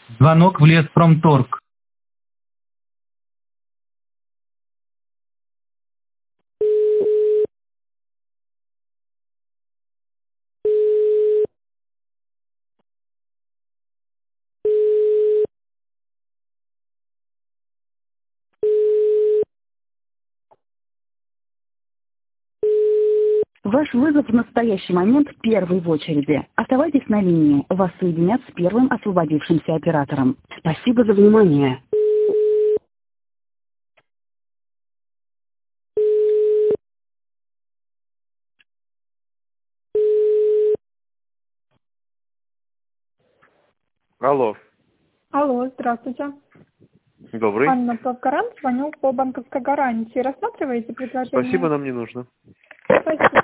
Звонок в Леспромторг. Ваш вызов в настоящий момент первый в очереди. Оставайтесь на линии. Вас соединят с первым освободившимся оператором. Спасибо за внимание. Алло, Алло, здравствуйте. добрый. Анна Плавгарант, звоню по банковской гарантии. Рассматриваете предложение? Спасибо, нам не нужно. Спасибо.